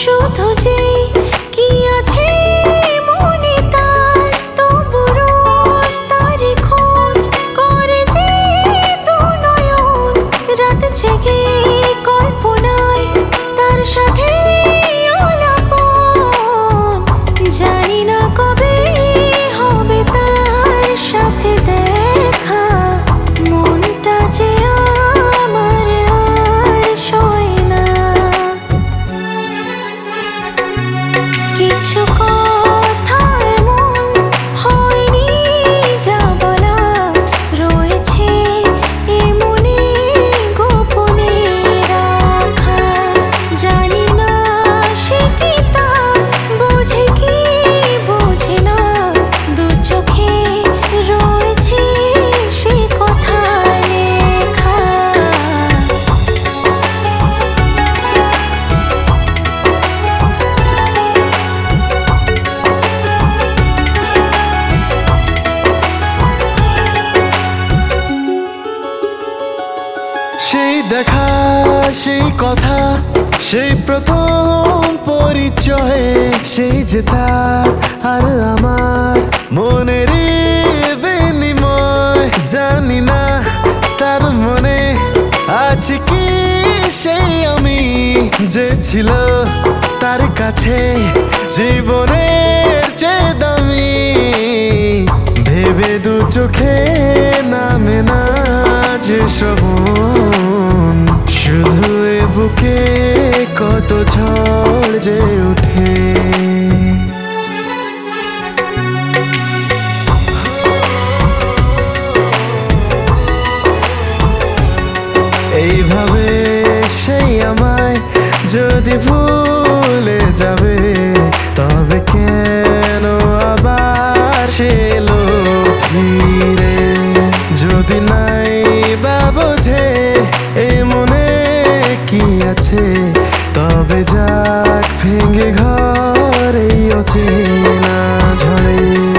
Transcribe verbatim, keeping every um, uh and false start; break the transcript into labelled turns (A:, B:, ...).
A: শুধু যে কি আছে মনে তার, তবু রোজ তারি খোঁজ করে যে দু নয়ন। রাত জেগে কল্পনায় তার সাথে আলাপন, জানি না কবে হবে তার সাথে দেখা। মনটা যে আমার আর সয় না, কিছু কথা এমন হয়নি যা বলা, রয়েছে এ মনে গোপনে রাখা। জানি না সে কি তা বোঝে কি বোঝে না, দু চোখে রয়েছে সে কথা লেখা।
B: সেই দেখা, সেই কথা, সেই প্রথম পরিচয়ে, সেই যে তার আর আমার মনের বিনিময়। জানি না তার মনে আছে কি সেই আমি, যে ছিল তার কাছে জীবনের চেয়ে দামি। ভেবে দু চোখে নামে না যে শ্রবণ, শুধু এ বুকে কত ঝড় যে ওঠে। এইভাবে সেই আমায় যদি ভুলে যাবে, তবে কেন আবার সে এলো ফিরে। যদি নাই বা বোঝে এ মনে কি আছে, তবে যাক ভেঙে ঘর এই অচেনা ঝড়ে।